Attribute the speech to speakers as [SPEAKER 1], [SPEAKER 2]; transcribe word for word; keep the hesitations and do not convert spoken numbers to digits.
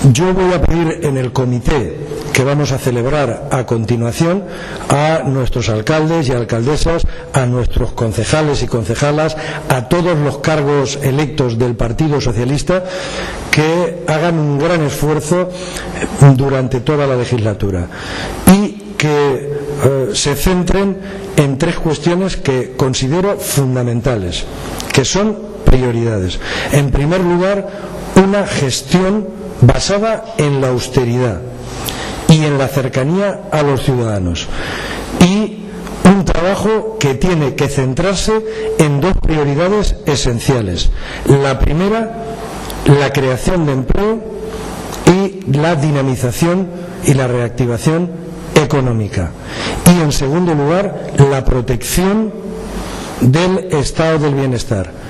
[SPEAKER 1] Yo voy a pedir en el comité que vamos a celebrar a continuación a nuestros alcaldes y alcaldesas, a nuestros concejales y concejalas, a todos los cargos electos del Partido Socialista, que hagan un gran esfuerzo durante toda la legislatura y que eh, se centren en tres cuestiones que considero fundamentales, que son prioridades. En primer lugar, una gestión basada en la austeridad y en la cercanía a los ciudadanos, y un trabajo que tiene que centrarse en dos prioridades esenciales. La primera, la creación de empleo, y la dinamización y la reactivación económica, y en segundo lugar, la protección del estado del bienestar.